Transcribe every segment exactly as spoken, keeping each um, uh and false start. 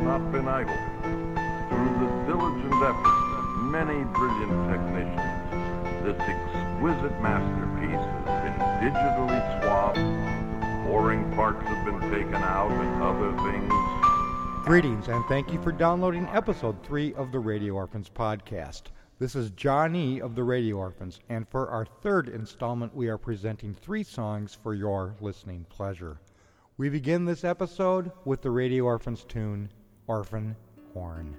not been idle. Through the diligent efforts of many brilliant technicians, this exquisite masterpiece has been digitally swabbed, boring parts have been taken out, and other things. Greetings, and thank you for downloading episode three of the Radio Orphans podcast. This is John E. of the Radio Orphans, and for our third installment, we are presenting three songs for your listening pleasure. We begin this episode with the Radio Orphans tune, Orphan Horn.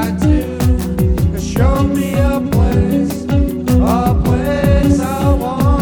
Show me a place, a place I want.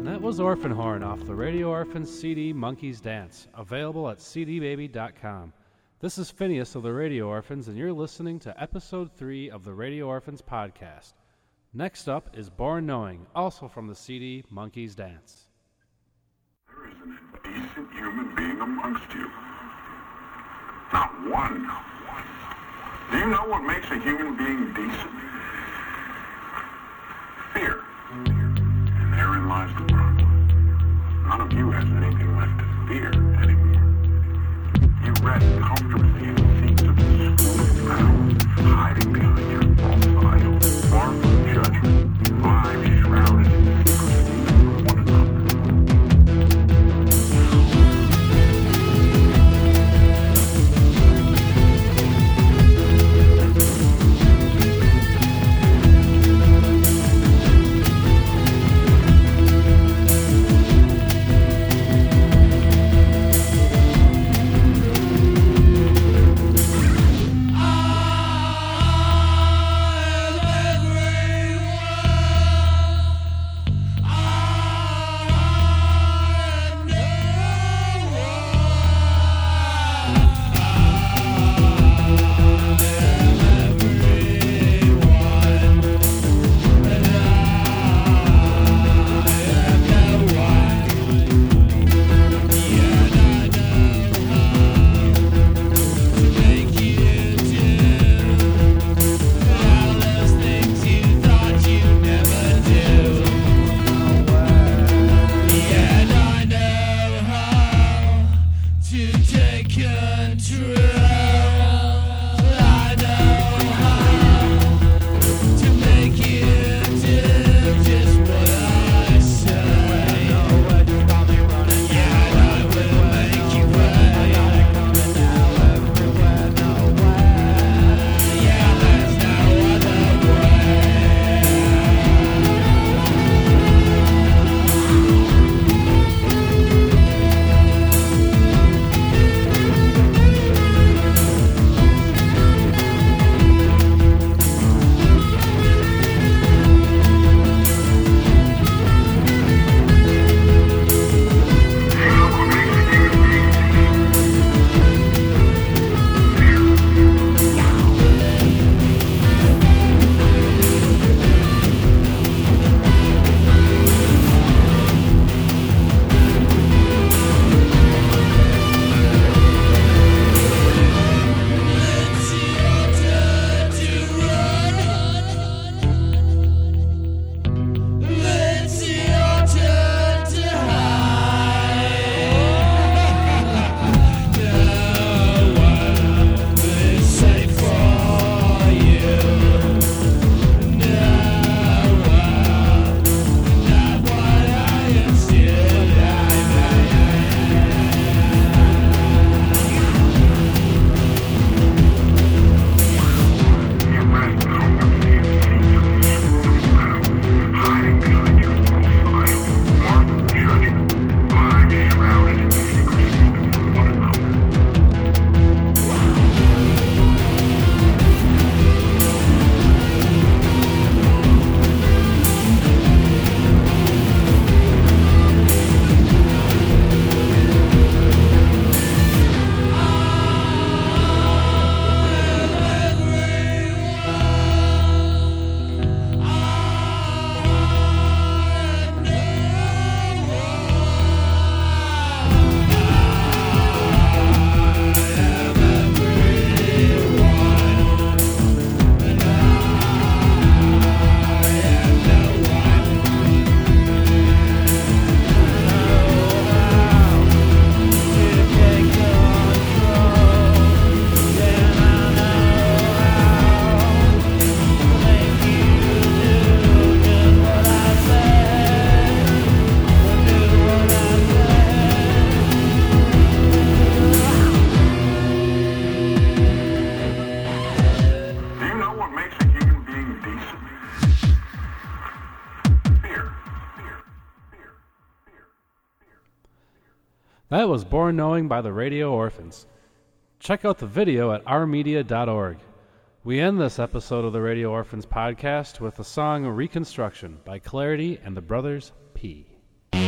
And that was Orphan Horn off the Radio Orphans C D Monkeys Dance, available at c d baby dot com. This is Phineas of the Radio Orphans, and you're listening to episode three of the Radio Orphans podcast. Next up is Born Knowing, also from the C D Monkeys Dance. There isn't a decent human being amongst you. Not one. Do you know what makes a human being decent? Fear. And therein lies the problem. None of you has anything left to fear anymore. You rest comfortably in the seats of excluded power, hiding behind your false idol, far from judgment, lives shrouded in secrecy from one another. That was Born Knowing by the Radio Orphans. Check out the video at our media dot org. We end this episode of the Radio Orphans podcast with the song Reconstruction by Clarity and the Brothers P.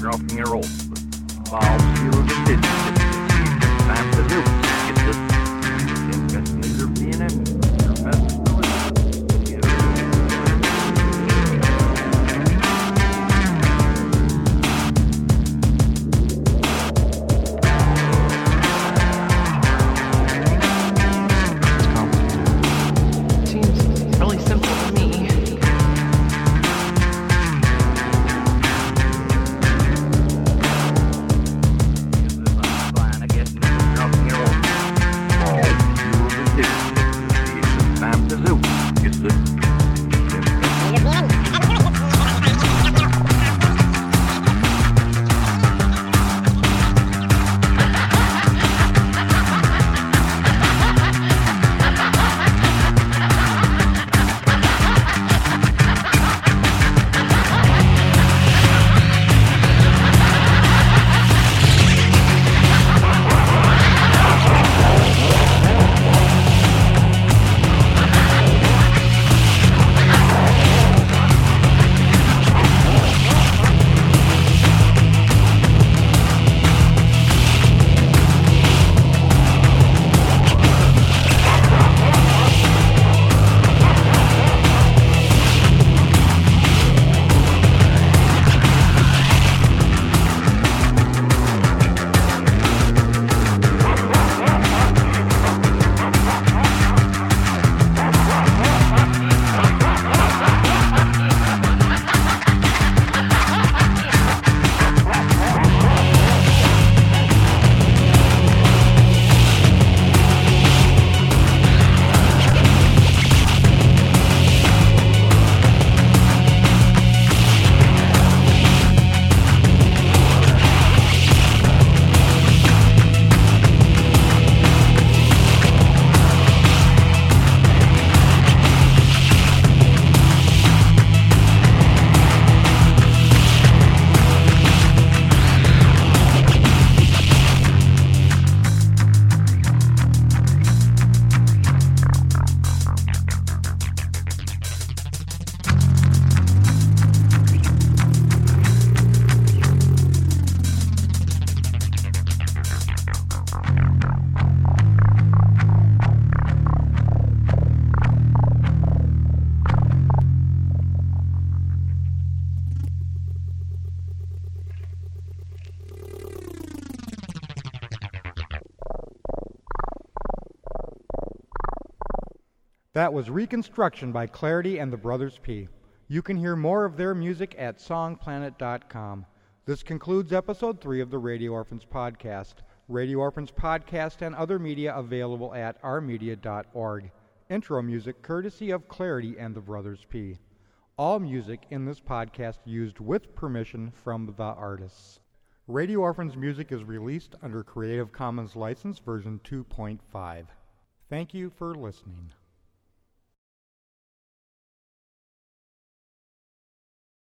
rocking and roll. Balls feel the pitch. It's time to do. Get this. Investigator B and M. Your best That was Reconstruction by Clarity and the Brothers P. You can hear more of their music at song planet dot com. This concludes episode three of the Radio Orphans podcast. Radio Orphans podcast and other media available at our media dot org. Intro music courtesy of Clarity and the Brothers P. All music in this podcast used with permission from the artists. Radio Orphans music is released under Creative Commons License version two point five. Thank you for listening.